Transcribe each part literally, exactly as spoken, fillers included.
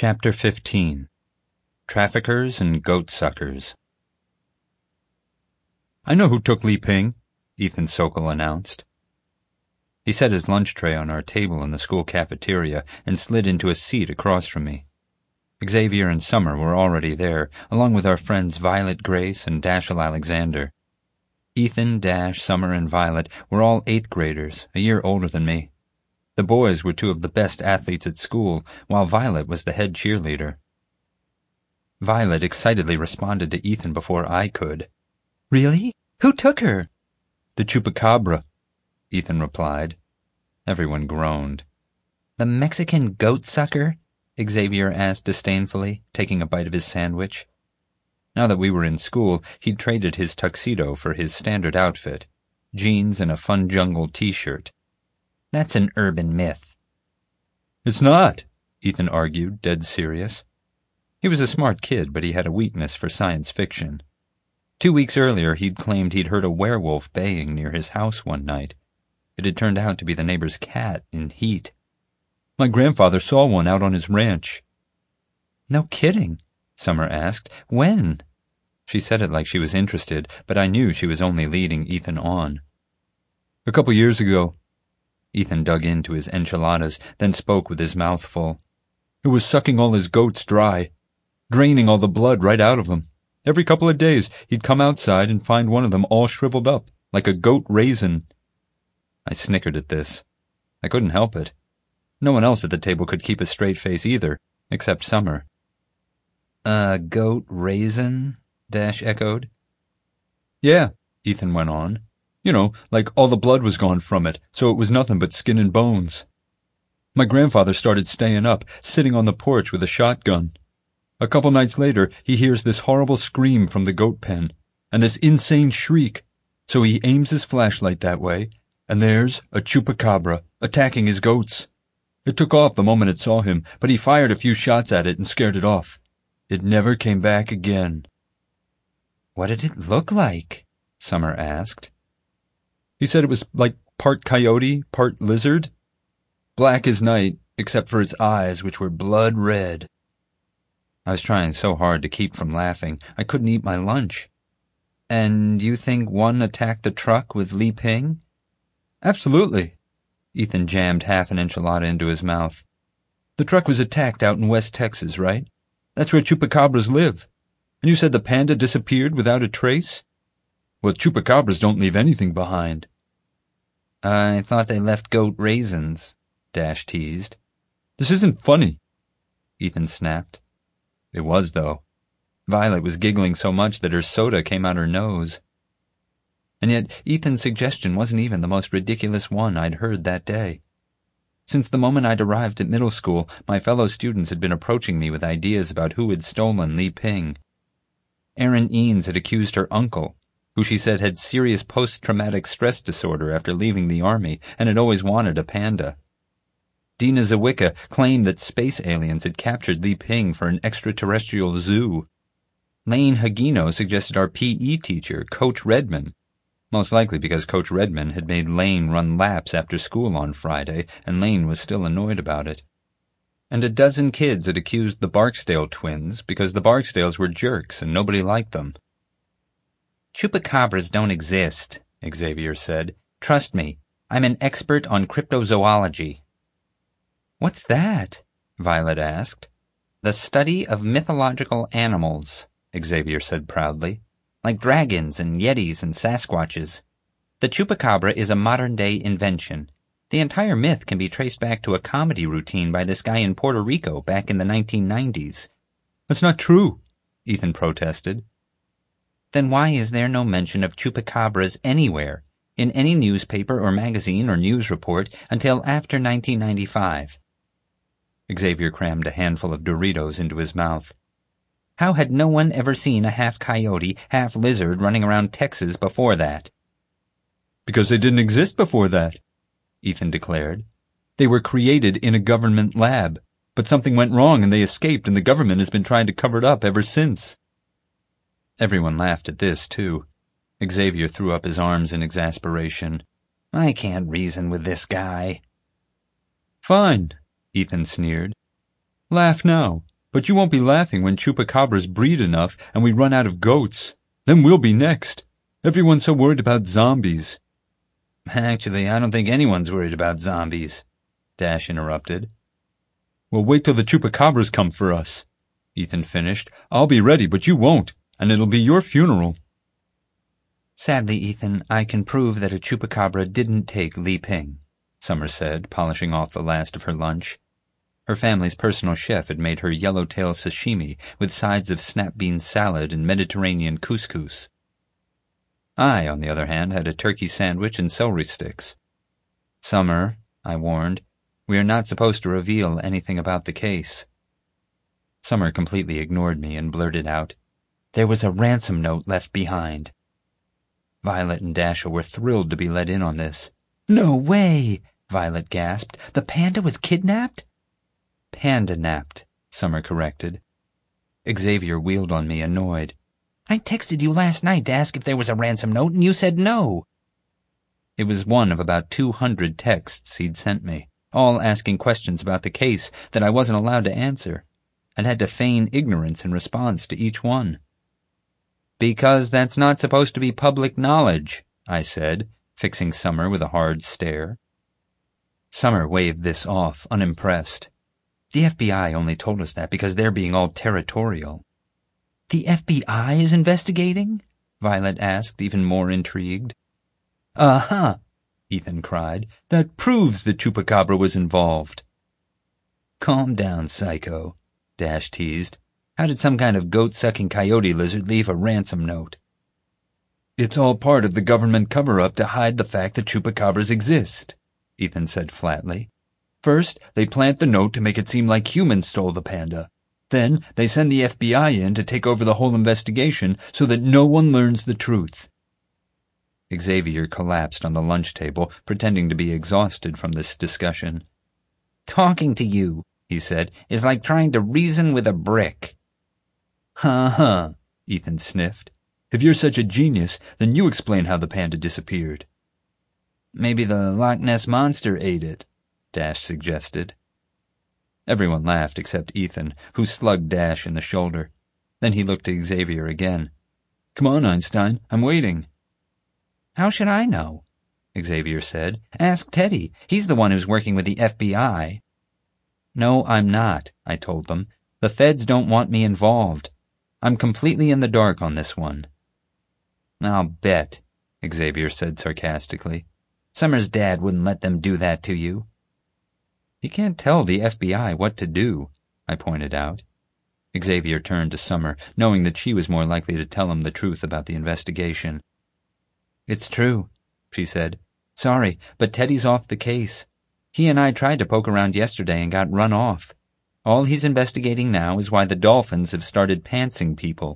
Chapter fifteen. Traffickers and Goat-Suckers. "I know who took Li Ping," Ethan Sokol announced. He set his lunch tray on our table in the school cafeteria and slid into a seat across from me. Xavier and Summer were already there, along with our friends Violet Grace and Dashiell Alexander. Ethan, Dash, Summer, and Violet were all eighth graders, a year older than me. The boys were two of the best athletes at school, while Violet was the head cheerleader. Violet excitedly responded to Ethan before I could. "Really? Who took her?" "The Chupacabra," Ethan replied. Everyone groaned. "The Mexican goat-sucker?" Xavier asked disdainfully, taking a bite of his sandwich. Now that we were in school, he'd traded his tuxedo for his standard outfit, jeans and a Fun Jungle t-shirt. "That's an urban myth." "It's not," Ethan argued, dead serious. He was a smart kid, but he had a weakness for science fiction. Two weeks earlier, he'd claimed he'd heard a werewolf baying near his house one night. It had turned out to be the neighbor's cat in heat. "My grandfather saw one out on his ranch." "No kidding?" Summer asked. "When?" She said it like she was interested, but I knew she was only leading Ethan on. "A couple years ago." Ethan dug into his enchiladas, then spoke with his mouth full. "It was sucking all his goats dry, draining all the blood right out of them. Every couple of days, he'd come outside and find one of them all shriveled up, like a goat raisin." I snickered at this. I couldn't help it. No one else at the table could keep a straight face either, except Summer. "A goat raisin?" Dash echoed. "Yeah," Ethan went on. "You know, like all the blood was gone from it, so it was nothing but skin and bones. My grandfather started staying up, sitting on the porch with a shotgun. A couple nights later, he hears this horrible scream from the goat pen, and this insane shriek, so he aims his flashlight that way, and there's a chupacabra attacking his goats. It took off the moment it saw him, but he fired a few shots at it and scared it off. It never came back again." "What did it look like?" Summer asked. "He said it was like part coyote, part lizard. Black as night, except for its eyes, which were blood red." I was trying so hard to keep from laughing, I couldn't eat my lunch. "And you think one attacked the truck with Li Ping?" "Absolutely." Ethan jammed half an enchilada into his mouth. "The truck was attacked out in West Texas, right? That's where chupacabras live. And you said the panda disappeared without a trace? Well, chupacabras don't leave anything behind." "I thought they left goat raisins," Dash teased. "This isn't funny," Ethan snapped. It was, though. Violet was giggling so much that her soda came out her nose. And yet Ethan's suggestion wasn't even the most ridiculous one I'd heard that day. Since the moment I'd arrived at middle school, my fellow students had been approaching me with ideas about who had stolen Li Ping. Erin Eanes had accused her uncle, who she said had serious post-traumatic stress disorder after leaving the army and had always wanted a panda. Dina Zawicka claimed that space aliens had captured Li Ping for an extraterrestrial zoo. Lane Hagino suggested our P E teacher, Coach Redman, most likely because Coach Redman had made Lane run laps after school on Friday, and Lane was still annoyed about it. And a dozen kids had accused the Barksdale twins because the Barksdales were jerks and nobody liked them. "Chupacabras don't exist," Xavier said. "Trust me, I'm an expert on cryptozoology." "What's that?" Violet asked. "The study of mythological animals," Xavier said proudly, "like dragons and yetis and Sasquatches. The chupacabra is a modern-day invention. The entire myth can be traced back to a comedy routine by this guy in Puerto Rico back in the nineteen nineties. "That's not true," Ethan protested. "Then why is there no mention of chupacabras anywhere, in any newspaper or magazine or news report, until after nineteen ninety-five? Xavier crammed a handful of Doritos into his mouth. "How had no one ever seen a half-coyote, half-lizard running around Texas before that?" "Because they didn't exist before that," Ethan declared. "They were created in a government lab, but something went wrong and they escaped, and the government has been trying to cover it up ever since." Everyone laughed at this, too. Xavier threw up his arms in exasperation. "I can't reason with this guy." "Fine," Ethan sneered. "Laugh now. But you won't be laughing when chupacabras breed enough and we run out of goats. Then we'll be next. Everyone's so worried about zombies." "Actually, I don't think anyone's worried about zombies," Dash interrupted. "Well, wait till the chupacabras come for us," Ethan finished. "I'll be ready, but you won't, and it'll be your funeral." "Sadly, Ethan, I can prove that a chupacabra didn't take Li Ping," Summer said, polishing off the last of her lunch. Her family's personal chef had made her yellowtail sashimi with sides of snap bean salad and Mediterranean couscous. I, on the other hand, had a turkey sandwich and celery sticks. "Summer," I warned, "we are not supposed to reveal anything about the case." Summer completely ignored me and blurted out, "There was a ransom note left behind." Violet and Dasha were thrilled to be let in on this. "No way!" Violet gasped. "The panda was kidnapped?" "Panda-napped," Summer corrected. Xavier wheeled on me, annoyed. "I texted you last night to ask if there was a ransom note, and you said no." It was one of about two hundred texts he'd sent me, all asking questions about the case that I wasn't allowed to answer, and had to feign ignorance in response to each one. "Because that's not supposed to be public knowledge," I said, fixing Summer with a hard stare. Summer waved this off, unimpressed. "The F B I only told us that because they're being all territorial." "The F B I is investigating?" Violet asked, even more intrigued. "Uh-huh," Ethan cried. "That proves the chupacabra was involved." "Calm down, psycho," Dash teased. "How did some kind of goat-sucking coyote lizard leave a ransom note?" "It's all part of the government cover-up to hide the fact that chupacabras exist," Ethan said flatly. "First, they plant the note to make it seem like humans stole the panda. Then, they send the F B I in to take over the whole investigation so that no one learns the truth." Xavier collapsed on the lunch table, pretending to be exhausted from this discussion. "Talking to you," he said, "is like trying to reason with a brick." "Huh-huh," Ethan sniffed. "If you're such a genius, then you explain how the panda disappeared." "Maybe the Loch Ness Monster ate it," Dash suggested. Everyone laughed except Ethan, who slugged Dash in the shoulder. Then he looked to Xavier again. "Come on, Einstein, I'm waiting." "How should I know?" Xavier said. "Ask Teddy. He's the one who's working with the F B I." "No, I'm not," I told them. "The feds don't want me involved. I'm completely in the dark on this one." "I'll bet," Xavier said sarcastically. "Summer's dad wouldn't let them do that to you." "You can't tell the F B I what to do," I pointed out. Xavier turned to Summer, knowing that she was more likely to tell him the truth about the investigation. "It's true," she said. "Sorry, but Teddy's off the case. He and I tried to poke around yesterday and got run off. All he's investigating now is why the dolphins have started pantsing people."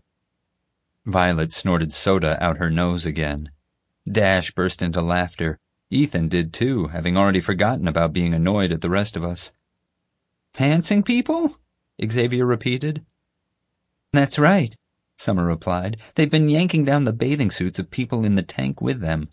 Violet snorted soda out her nose again. Dash burst into laughter. Ethan did too, having already forgotten about being annoyed at the rest of us. "Pantsing people?" Xavier repeated. "That's right," Summer replied. "They've been yanking down the bathing suits of people in the tank with them."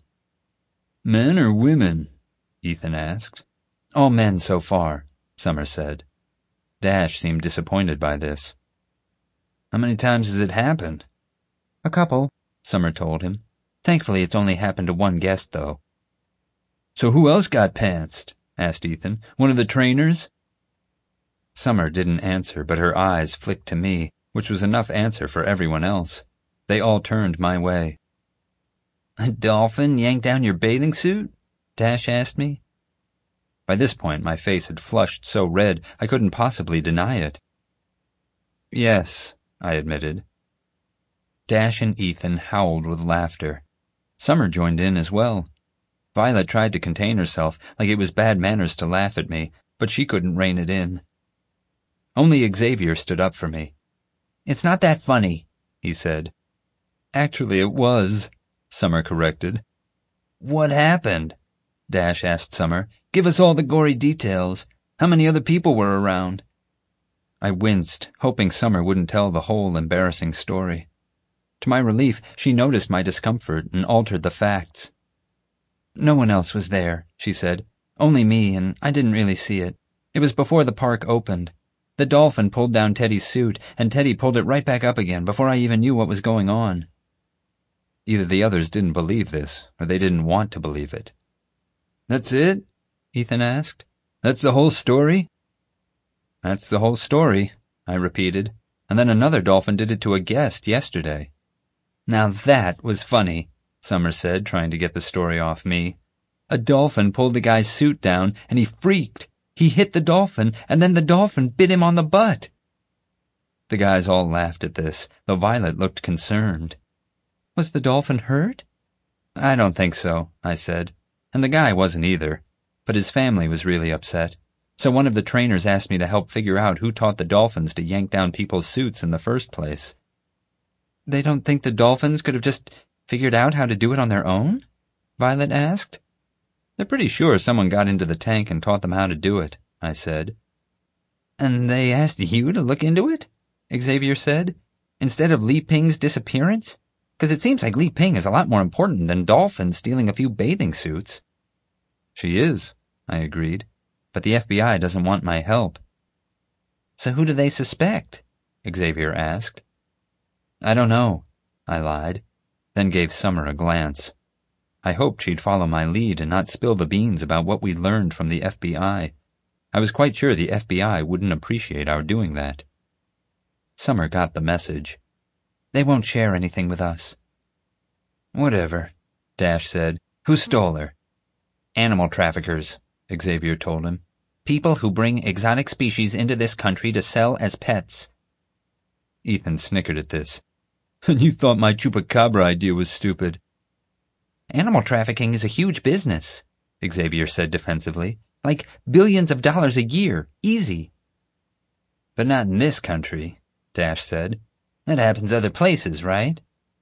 "Men or women?" Ethan asked. "All men so far," Summer said. Dash seemed disappointed by this. "How many times has it happened?" "A couple," Summer told him. "Thankfully it's only happened to one guest, though." "So who else got pantsed?" asked Ethan. "One of the trainers?" Summer didn't answer, but her eyes flicked to me, which was enough answer for everyone else. They all turned my way. "A dolphin yanked down your bathing suit?" Dash asked me. By this point, my face had flushed so red I couldn't possibly deny it. "Yes," I admitted. Dash and Ethan howled with laughter. Summer joined in as well. Violet tried to contain herself, like it was bad manners to laugh at me, but she couldn't rein it in. Only Xavier stood up for me. "It's not that funny," he said. "Actually, it was," Summer corrected. "What happened?" Dash asked Summer. "Give us all the gory details. How many other people were around?" I winced, hoping Summer wouldn't tell the whole embarrassing story. To my relief, she noticed my discomfort and altered the facts. "No one else was there," she said. "Only me, and I didn't really see it. It was before the park opened. The dolphin pulled down Teddy's suit, and Teddy pulled it right back up again before I even knew what was going on." Either the others didn't believe this, or they didn't want to believe it. "That's it?" Ethan asked. "That's the whole story?" "That's the whole story," I repeated, and then another dolphin did it to a guest yesterday. "Now that was funny," Summer said, trying to get the story off me. "A dolphin pulled the guy's suit down, and he freaked. He hit the dolphin, and then the dolphin bit him on the butt." The guys all laughed at this, though Violet looked concerned. "Was the dolphin hurt?" "I don't think so," I said, and the guy wasn't either, but his family was really upset. So one of the trainers asked me to help figure out who taught the dolphins to yank down people's suits in the first place. "They don't think the dolphins could have just figured out how to do it on their own?" Violet asked. "They're pretty sure someone got into the tank and taught them how to do it," I said. "And they asked you to look into it?" Xavier said, "instead of Li Ping's disappearance? Because it seems like Li Ping is a lot more important than dolphins stealing a few bathing suits." "She is," I agreed, "but the F B I doesn't want my help." "So who do they suspect?" Xavier asked. "I don't know," I lied, then gave Summer a glance. I hoped she'd follow my lead and not spill the beans about what we'd learned from the F B I. I was quite sure the F B I wouldn't appreciate our doing that. Summer got the message. "They won't share anything with us." "Whatever," Dash said. "Who stole her?" "Animal traffickers," Xavier told him. "People who bring exotic species into this country to sell as pets." Ethan snickered at this. "And you thought my chupacabra idea was stupid." "Animal trafficking is a huge business," Xavier said defensively. "Like billions of dollars a year, easy." "But not in this country," Dash said. "That happens other places, right?"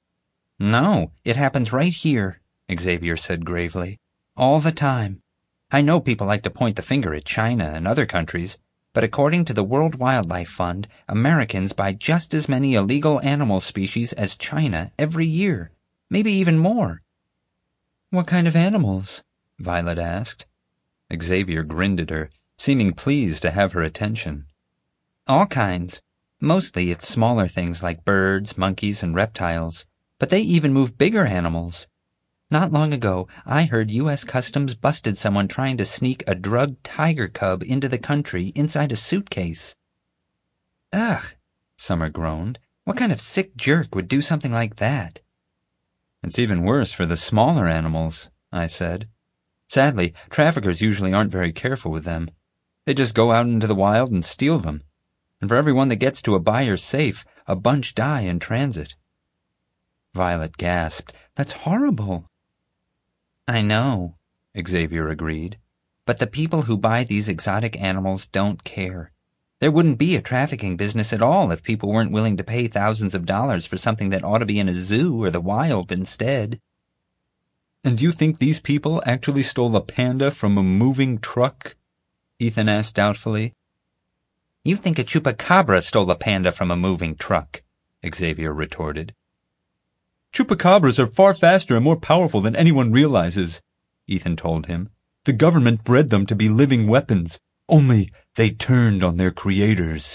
"No, it happens right here," Xavier said gravely. "All the time. I know people like to point the finger at China and other countries, but according to the World Wildlife Fund, Americans buy just as many illegal animal species as China every year, maybe even more." "What kind of animals?" Violet asked. Xavier grinned at her, seeming pleased to have her attention. "All kinds. Mostly it's smaller things like birds, monkeys, and reptiles, but they even move bigger animals. Not long ago, I heard U S Customs busted someone trying to sneak a drugged tiger cub into the country inside a suitcase." "Ugh," Summer groaned. "What kind of sick jerk would do something like that?" "It's even worse for the smaller animals," I said. "Sadly, traffickers usually aren't very careful with them. They just go out into the wild and steal them. And for every one that gets to a buyer's safe, a bunch die in transit." Violet gasped. "That's horrible." "I know," Xavier agreed. "But the people who buy these exotic animals don't care. There wouldn't be a trafficking business at all if people weren't willing to pay thousands of dollars for something that ought to be in a zoo or the wild instead." "And you think these people actually stole a panda from a moving truck?" Ethan asked doubtfully. "You think a chupacabra stole a panda from a moving truck," Xavier retorted. "Chupacabras are far faster and more powerful than anyone realizes," Ethan told him. "The government bred them to be living weapons, only they turned on their creators."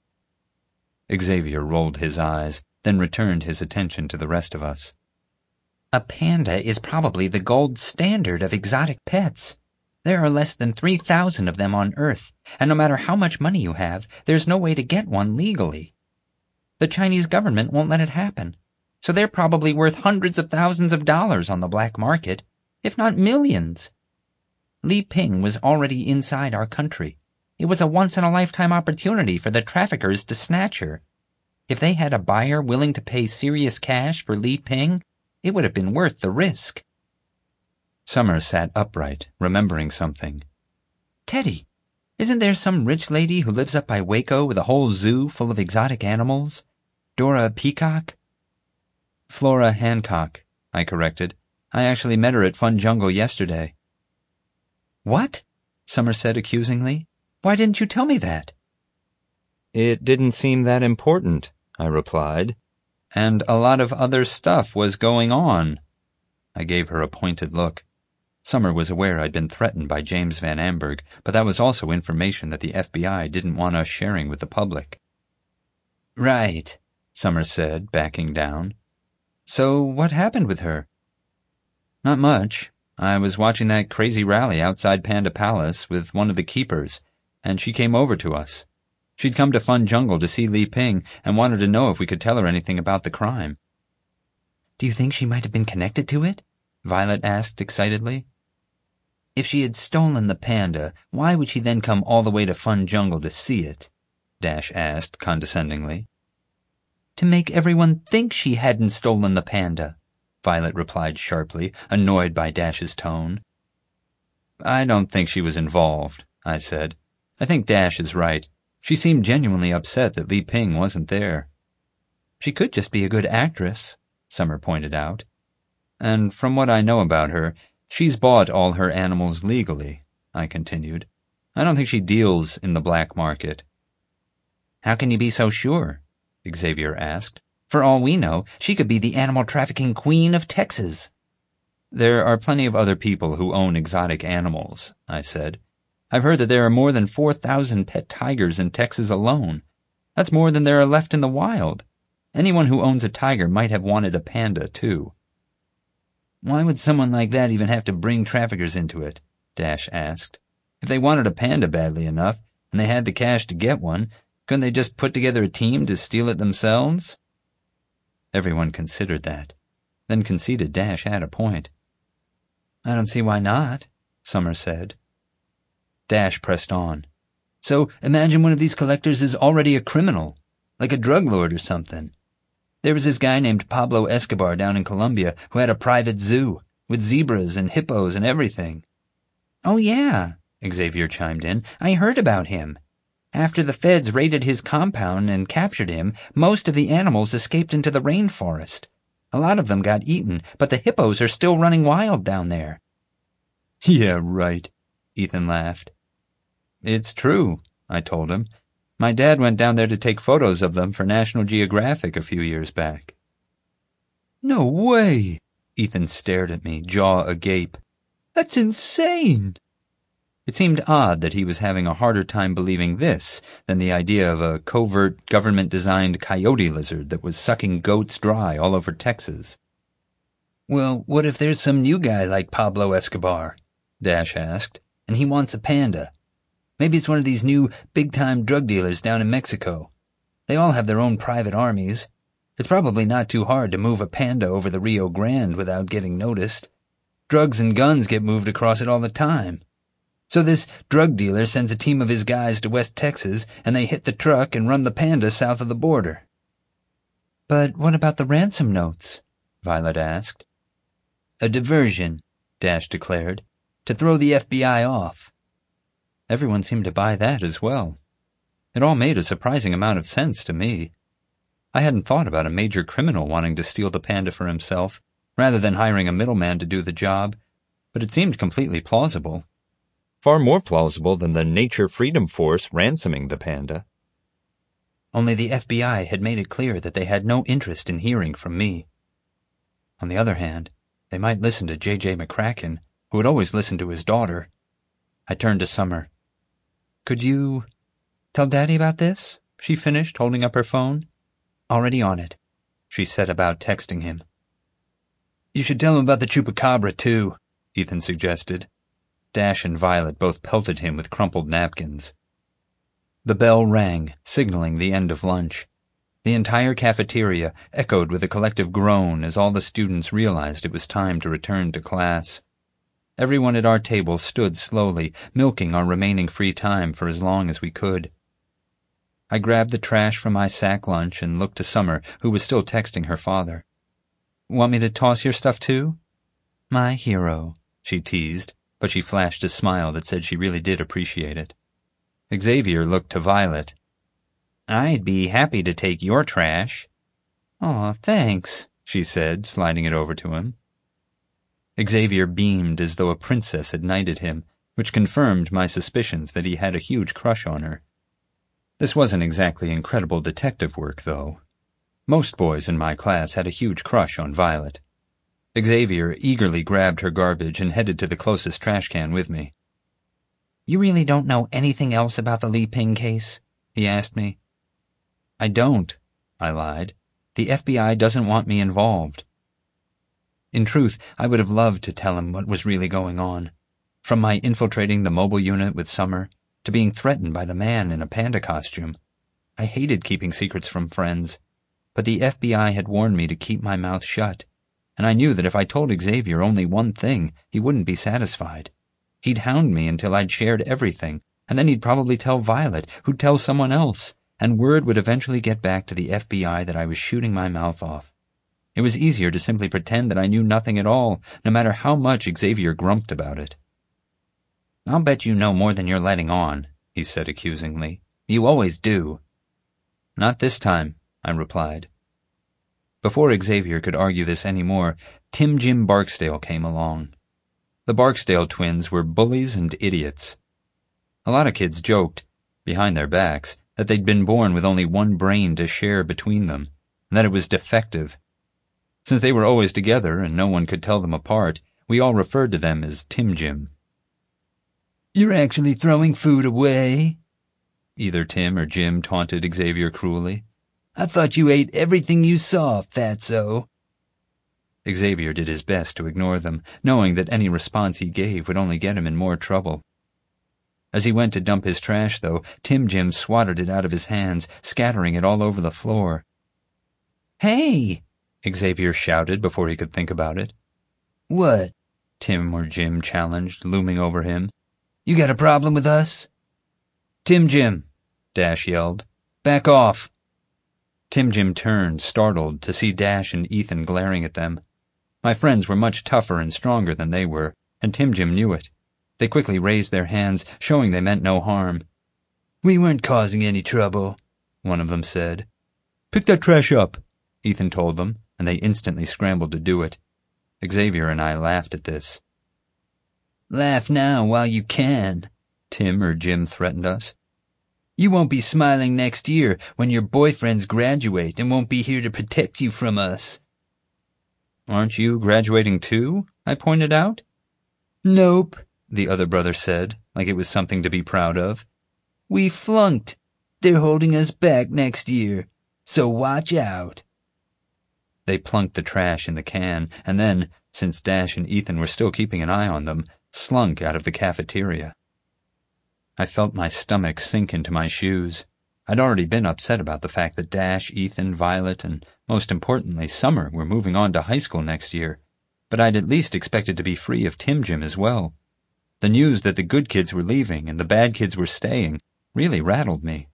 Xavier rolled his eyes, then returned his attention to the rest of us. "A panda is probably the gold standard of exotic pets. There are less than three thousand of them on Earth, and no matter how much money you have, there's no way to get one legally. The Chinese government won't let it happen, so they're probably worth hundreds of thousands of dollars on the black market, if not millions. Li Ping was already inside our country. It was a once-in-a-lifetime opportunity for the traffickers to snatch her. If they had a buyer willing to pay serious cash for Li Ping, it would have been worth the risk." Summer sat upright, remembering something. "Teddy, isn't there some rich lady who lives up by Waco with a whole zoo full of exotic animals? Dora Peacock?" "Flora Hancock," I corrected. "I actually met her at Fun Jungle yesterday." "What?" Summer said accusingly. "Why didn't you tell me that?" "It didn't seem that important," I replied. "And a lot of other stuff was going on." I gave her a pointed look. Summer was aware I'd been threatened by James Van Amberg, but that was also information that the F B I didn't want us sharing with the public. Right, Summer said, backing down. So what happened with her? Not much. I was watching that crazy rally outside Panda Palace with one of the keepers, and she came over to us. She'd come to Fun Jungle to see Li Ping and wanted to know if we could tell her anything about the crime. Do you think she might have been connected to it? Violet asked excitedly. If she had stolen the panda, why would she then come all the way to Fun Jungle to see it? Dash asked condescendingly. To make everyone think she hadn't stolen the panda, Violet replied sharply, annoyed by Dash's tone. I don't think she was involved, I said. I think Dash is right. She seemed genuinely upset that Li Ping wasn't there. She could just be a good actress, Summer pointed out. And from what I know about her, she's bought all her animals legally, I continued. I don't think she deals in the black market. How can you be so sure? Xavier asked. For all we know, she could be the animal trafficking queen of Texas. There are plenty of other people who own exotic animals, I said. I've heard that there are more than four thousand pet tigers in Texas alone. That's more than there are left in the wild. Anyone who owns a tiger might have wanted a panda, too. Why would someone like that even have to bring traffickers into it? Dash asked. If they wanted a panda badly enough, and they had the cash to get one, couldn't they just put together a team to steal it themselves? Everyone considered that, then conceded Dash had a point. I don't see why not, Summer said. Dash pressed on. So imagine one of these collectors is already a criminal, like a drug lord or something. There was this guy named Pablo Escobar down in Colombia who had a private zoo, with zebras and hippos and everything. Oh yeah, Xavier chimed in. I heard about him. After the feds raided his compound and captured him, most of the animals escaped into the rainforest. A lot of them got eaten, but the hippos are still running wild down there. Yeah, right, Ethan laughed. It's true, I told him. My dad went down there to take photos of them for National Geographic a few years back. No way! Ethan stared at me, jaw agape. That's insane! It seemed odd that he was having a harder time believing this than the idea of a covert, government-designed coyote lizard that was sucking goats dry all over Texas. Well, what if there's some new guy like Pablo Escobar? Dash asked, and he wants a panda. Maybe it's one of these new big-time drug dealers down in Mexico. They all have their own private armies. It's probably not too hard to move a panda over the Rio Grande without getting noticed. Drugs and guns get moved across it all the time. So this drug dealer sends a team of his guys to West Texas, and they hit the truck and run the panda south of the border. But what about the ransom notes? Violet asked. A diversion, Dash declared, to throw the F B I off. Everyone seemed to buy that as well. It all made a surprising amount of sense to me. I hadn't thought about a major criminal wanting to steal the panda for himself, rather than hiring a middleman to do the job, but it seemed completely plausible. Far more plausible than the Nature Freedom Force ransoming the panda. Only the F B I had made it clear that they had no interest in hearing from me. On the other hand, they might listen to J J McCracken, who had always listened to his daughter. I turned to Summer. Could you tell Daddy about this? She finished, holding up her phone. Already on it, she said about texting him. You should tell him about the chupacabra, too, Ethan suggested. Dash and Violet both pelted him with crumpled napkins. The bell rang, signaling the end of lunch. The entire cafeteria echoed with a collective groan as all the students realized it was time to return to class. Everyone at our table stood slowly, milking our remaining free time for as long as we could. I grabbed the trash from my sack lunch and looked to Summer, who was still texting her father. Want me to toss your stuff too? My hero, she teased, but she flashed a smile that said she really did appreciate it. Xavier looked to Violet. I'd be happy to take your trash. Aw, thanks, she said, sliding it over to him. Xavier beamed as though a princess had knighted him, which confirmed my suspicions that he had a huge crush on her. This wasn't exactly incredible detective work, though. Most boys in my class had a huge crush on Violet. Xavier eagerly grabbed her garbage and headed to the closest trash can with me. "You really don't know anything else about the Li Ping case?" he asked me. "I don't," I lied. "The F B I doesn't want me involved." In truth, I would have loved to tell him what was really going on. From my infiltrating the mobile unit with Summer, to being threatened by the man in a panda costume. I hated keeping secrets from friends, but the F B I had warned me to keep my mouth shut, and I knew that if I told Xavier only one thing, he wouldn't be satisfied. He'd hound me until I'd shared everything, and then he'd probably tell Violet, who'd tell someone else, and word would eventually get back to the F B I that I was shooting my mouth off. It was easier to simply pretend that I knew nothing at all, no matter how much Xavier grumped about it. "I'll bet you know more than you're letting on," he said accusingly. "You always do." "Not this time," I replied. Before Xavier could argue this any more, Tim Jim Barksdale came along. The Barksdale twins were bullies and idiots. A lot of kids joked, behind their backs, that they'd been born with only one brain to share between them, and that it was defective. Since they were always together and no one could tell them apart, we all referred to them as Tim Jim. "You're actually throwing food away?" Either Tim or Jim taunted Xavier cruelly. "I thought you ate everything you saw, fatso." Xavier did his best to ignore them, knowing that any response he gave would only get him in more trouble. As he went to dump his trash, though, Tim Jim swatted it out of his hands, scattering it all over the floor. "Hey!" Xavier shouted before he could think about it. "What?" Tim or Jim challenged, looming over him. "You got a problem with us?" "Tim Jim," Dash yelled. "Back off." Tim Jim turned, startled, to see Dash and Ethan glaring at them. My friends were much tougher and stronger than they were, and Tim Jim knew it. They quickly raised their hands, showing they meant no harm. "We weren't causing any trouble," one of them said. "Pick that trash up," Ethan told them, and they instantly scrambled to do it. Xavier and I laughed at this. "Laugh now while you can," Tim or Jim threatened us. "You won't be smiling next year when your boyfriends graduate and won't be here to protect you from us." "Aren't you graduating too?" I pointed out. "Nope," the other brother said, like it was something to be proud of. "We flunked. They're holding us back next year, so watch out." They plunked the trash in the can, and then, since Dash and Ethan were still keeping an eye on them, slunk out of the cafeteria. I felt my stomach sink into my shoes. I'd already been upset about the fact that Dash, Ethan, Violet, and, most importantly, Summer were moving on to high school next year, but I'd at least expected to be free of Tim Jim as well. The news that the good kids were leaving and the bad kids were staying really rattled me.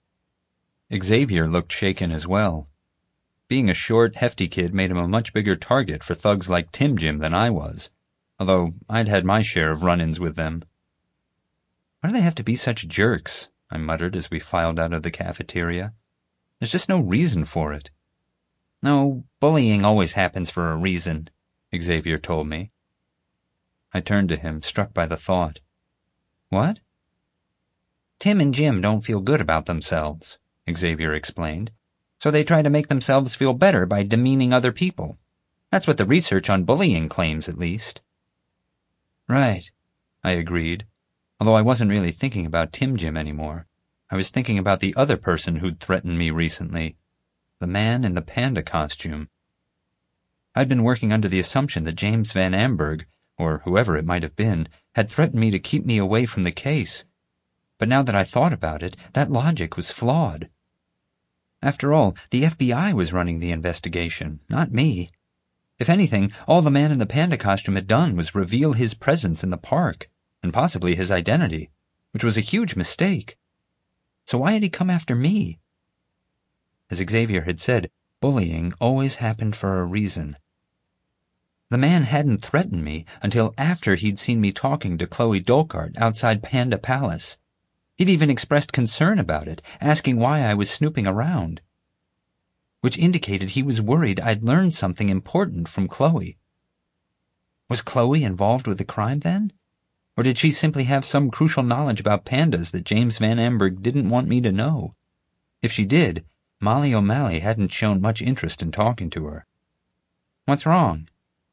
Xavier looked shaken as well. Being a short, hefty kid made him a much bigger target for thugs like Tim Jim than I was, although I'd had my share of run-ins with them. "Why do they have to be such jerks?" I muttered as we filed out of the cafeteria. "There's just no reason for it." "No, bullying always happens for a reason," Xavier told me. I turned to him, struck by the thought. "What?" "Tim and Jim don't feel good about themselves," Xavier explained. "So they try to make themselves feel better by demeaning other people. That's what the research on bullying claims, at least." "Right," I agreed, although I wasn't really thinking about Tim Jim anymore. I was thinking about the other person who'd threatened me recently, the man in the panda costume. I'd been working under the assumption that James Van Amberg, or whoever it might have been, had threatened me to keep me away from the case. But now that I thought about it, that logic was flawed. After all, the F B I was running the investigation, not me. If anything, all the man in the panda costume had done was reveal his presence in the park, and possibly his identity, which was a huge mistake. So why had he come after me? As Xavier had said, bullying always happened for a reason. The man hadn't threatened me until after he'd seen me talking to Chloe Dolkart outside Panda Palace. He'd even expressed concern about it, asking why I was snooping around, which indicated he was worried I'd learned something important from Chloe. Was Chloe involved with the crime then? Or did she simply have some crucial knowledge about pandas that James Van Amberg didn't want me to know? If she did, Molly O'Malley hadn't shown much interest in talking to her. "What's wrong?"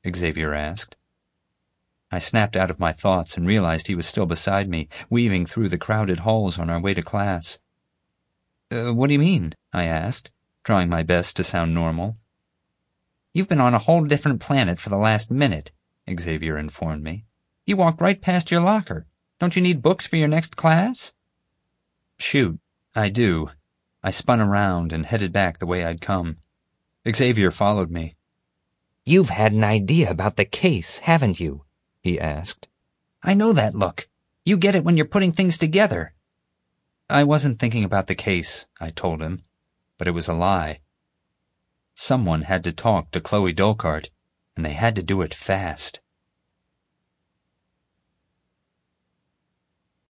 Xavier asked. I snapped out of my thoughts and realized he was still beside me, weaving through the crowded halls on our way to class. Uh, what do you mean? I asked, trying my best to sound normal. You've been on a whole different planet for the last minute, Xavier informed me. You walked right past your locker. Don't you need books for your next class? Shoot, I do. I spun around and headed back the way I'd come. Xavier followed me. You've had an idea about the case, haven't you? He asked. I know that look. You get it when you're putting things together. I wasn't thinking about the case, I told him, but it was a lie. Someone had to talk to Chloe Dolkart, and they had to do it fast.